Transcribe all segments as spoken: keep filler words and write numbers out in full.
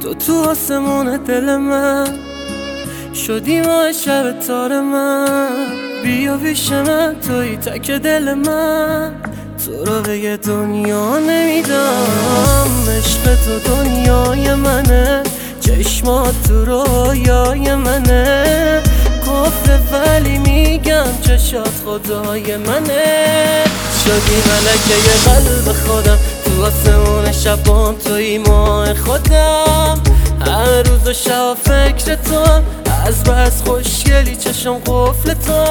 تو تو آسمون دل من شدی ماه شب تار من، بیا پیش من توی تک دل من، تو رو به یه دنیا نمیدم. عشق تو دنیای منه، چشمات تو رویای منه، کفر ولی میگم چشات خدای منه. شدی ملکه ی قلب خودم، تو آسمون شبام توی ماه خودم، هر روز و شب فکر تو، از بس خوشگلی چشم قفل تو.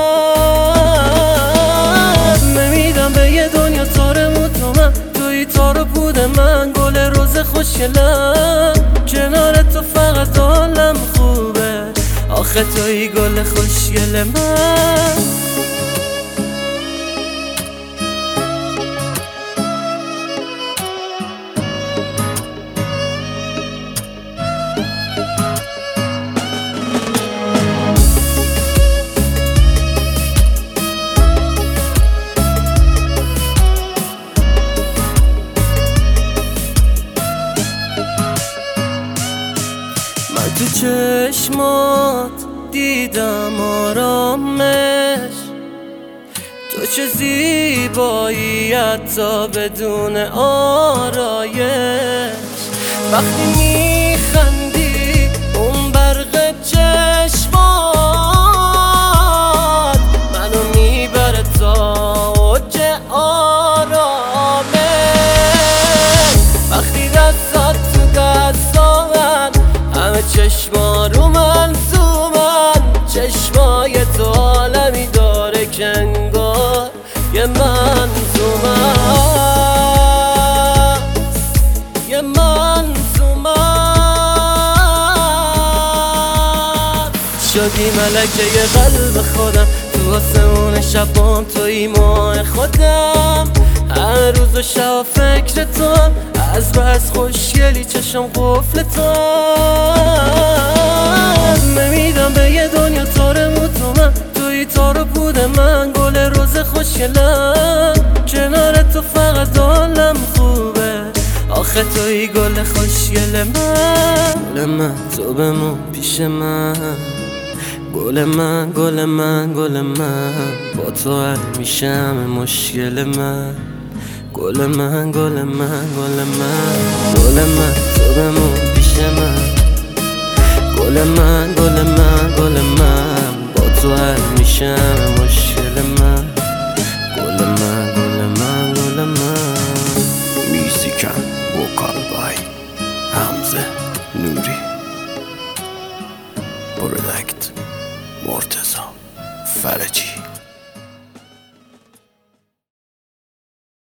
نمیدم به یه دنیا تار تو من، توی تار بود من، گل روز خوشگلم، کنار تو فقط حالم خوبه، آخه توی گل خوشگل من. من تو چشمات دیدم آرامش، تو چه زیبایی حتی بدون آرایش، وقتی میخندی اون برق چشمات منو میبره تا اوج آرامش، وقتی دستات تو دستامن همه چشما رو من زومن، چشمای تو عالمی داره که انگار یه منظوم است، یه منظوم است. شدی ملکه ی قلب خودم، تو آسمون شبام توی ماه خودم، هر روز و شب فکر تو، از بس خوشگلی چشم قفل تو. نمیدم به یه دنیا تار تو من، توی تار بود من، گل روز خوشگلم، کنار تو فقط حالم خوبه، آخه توی گل خوشگل من. گل من تو بمون پیش من، گل من گل من گل من، با تو حل میشه همه مشکل من. گل من گل من گل من، گل من تو بمون پیش من، گل من گل من گل من، با تو حل میشه همه مشکل من. گل من گل من گل من. میوزیکن وکال بای حمزه نوری، پرودکت مرتضی فرجی.